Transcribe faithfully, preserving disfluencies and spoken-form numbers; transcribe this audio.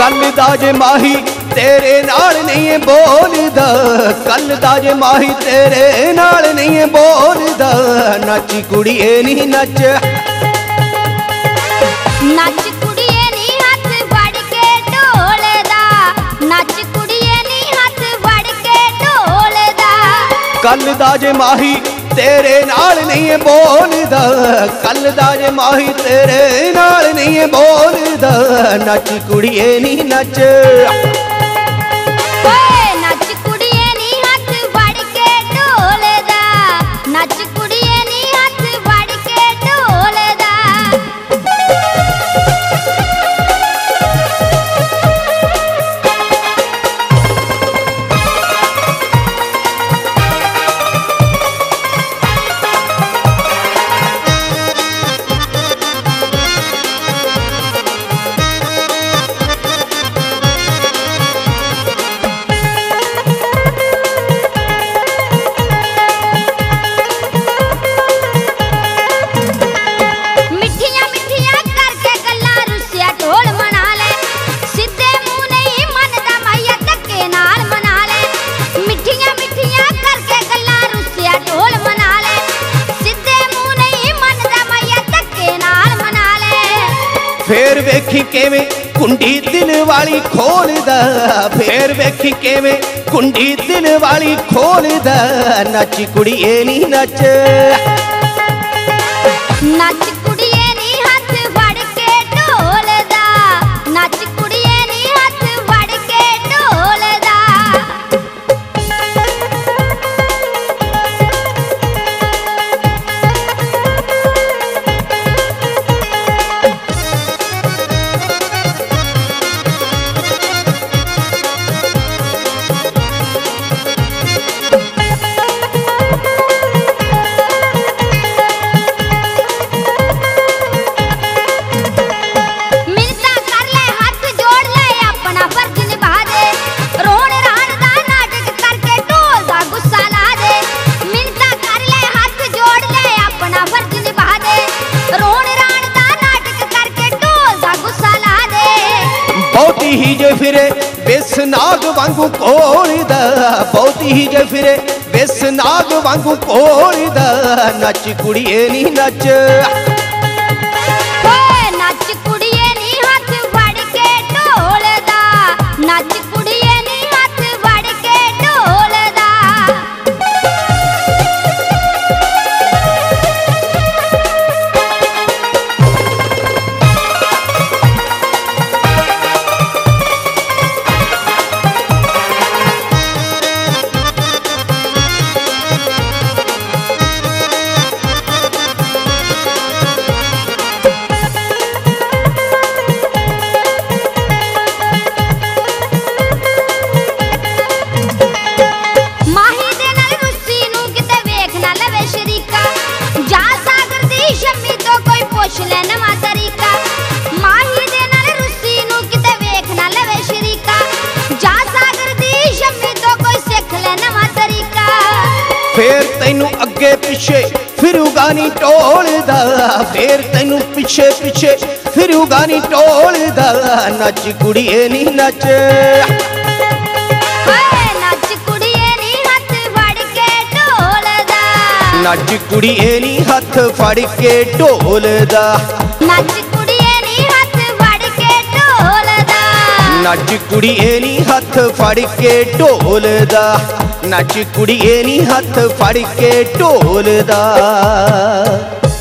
कल दा जे माही तेरे नाल नहीं बोलदा, कल दा जे माही तेरे नाल नहीं बोलदा। नच कुड़िए नी नच नच कुड़िए नी हथ फड़ के ढोल दा, नच कुड़िए नी हथ फड़ के ढोल दा। कल दा जे माही तेरे नाल नहीं बोलदा, कल दा जे माही तेरे नाल नहीं बोलदा। नच कुड़िए नी नच नच कुड़िए नी हथ फड़ के ढोल दा, नच कुड़िए नी हथ फड़ के ढोल दा। फेर वेखी किवें कुंडी दिल वाली खोलदा, फेर वेखी किवें कुंडी दिल वाली खोलदा। नच कुड़िए नी नच नच कुड़िए नी हथ फड़ के ढोल दा, नच कुड़िए नी हथ फड़ के ढोल दा। बहुती ही जे फिरे बेस नाग वांगू कोलदा, बहुती ही जे फिरे बेस नाग वांगू कोलदा। नच कुड़िए नी नच नच कुड़िए नी हथ फड़ के ढोल दा, नच कुड़िए नी हथ फड़ के ढोल दा। फेर तैनू अगे पिछे फिरूगा नी टोलदा, फेर तैनू पिछे पिछे फिरूगा नी टोलदा। नच कुड़िए नी नच नच कुड़िए नी हथ फड़ के ढोल दा, नच कुड़िए नी हथ फड़ के ढोलदा। नच कुड़िए नी हथ फड़ के ढोलदा, नच कुड़िए नी हथ फड़ के ढोलदा। नच कुड़िए नी हथ फड़ के ढोलदा।